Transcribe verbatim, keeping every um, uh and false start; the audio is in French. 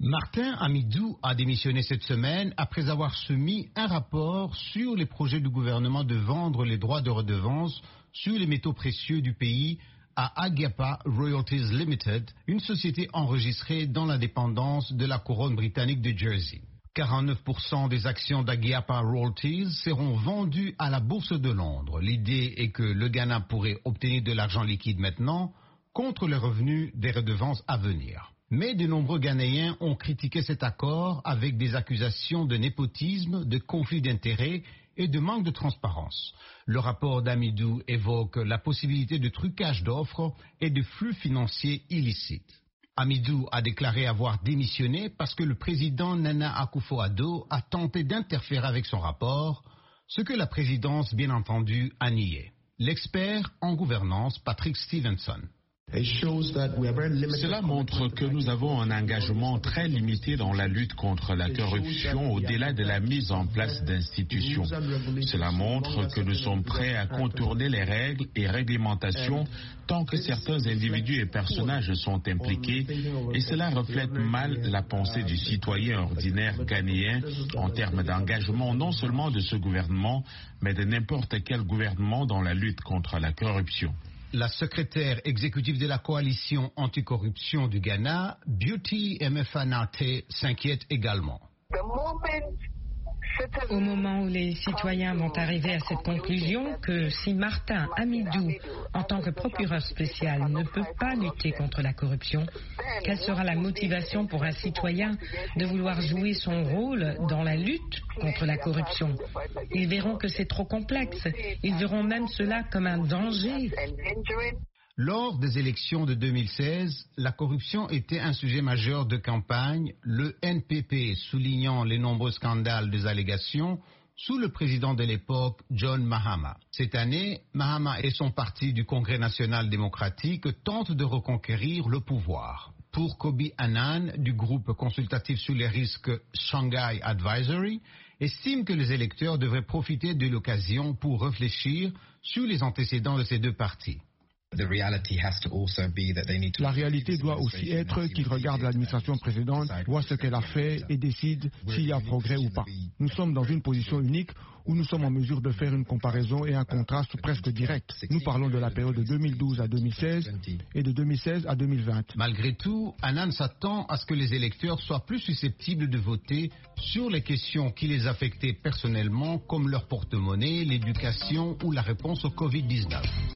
Martin Hamidou a démissionné cette semaine après avoir soumis un rapport sur les projets du gouvernement de vendre les droits de redevance sur les métaux précieux du pays à Agiapa Royalties Limited, une société enregistrée dans l'indépendance de la couronne britannique de Jersey. quarante-neuf pour cent des actions d'Agiapa Royalties seront vendues à la bourse de Londres. L'idée est que le Ghana pourrait obtenir de l'argent liquide maintenant contre les revenus des redevances à venir. Mais de nombreux Ghanéens ont critiqué cet accord avec des accusations de népotisme, de conflit d'intérêts et de manque de transparence. Le rapport d'Hamidou évoque la possibilité de trucage d'offres et de flux financiers illicites. Hamidou a déclaré avoir démissionné parce que le président Nana Akufo-Addo a tenté d'interférer avec son rapport, ce que la présidence, bien entendu, a nié. L'expert en gouvernance, Patrick Stevenson. Cela montre que nous avons un engagement très limité dans la lutte contre la corruption au-delà de la mise en place d'institutions. Cela montre que nous sommes prêts à contourner les règles et réglementations tant que certains individus et personnages sont impliqués, et cela reflète mal la pensée du citoyen ordinaire ghanéen en termes d'engagement non seulement de ce gouvernement, mais de n'importe quel gouvernement dans la lutte contre la corruption. La secrétaire exécutive de la coalition anticorruption du Ghana, Beauty Emefanate, s'inquiète également. Au moment où les citoyens vont arriver à cette conclusion que si Martin Hamidou, en tant que procureur spécial, ne peut pas lutter contre la corruption, quelle sera la motivation pour un citoyen de vouloir jouer son rôle dans la lutte contre la corruption? Ils verront que c'est trop complexe. Ils verront même cela comme un danger. Lors des élections de deux mille seize, la corruption était un sujet majeur de campagne, le N P P soulignant les nombreux scandales des allégations sous le président de l'époque, John Mahama. Cette année, Mahama et son parti du Congrès national démocratique tentent de reconquérir le pouvoir. Pour Kobi Annan, du groupe consultatif sur les risques Shanghai Advisory, estime que les électeurs devraient profiter de l'occasion pour réfléchir sur les antécédents de ces deux partis. La réalité doit aussi être qu'ils regardent l'administration précédente, voient ce qu'elle a fait et décident s'il y a progrès ou pas. Nous sommes dans une position unique où nous sommes en mesure de faire une comparaison et un contraste presque direct. Nous parlons de la période de deux mille douze à deux mille seize et de deux mille seize à deux mille vingt. Malgré tout, Annan s'attend à ce que les électeurs soient plus susceptibles de voter sur les questions qui les affectaient personnellement, comme leur porte-monnaie, l'éducation ou la réponse au covid dix-neuf.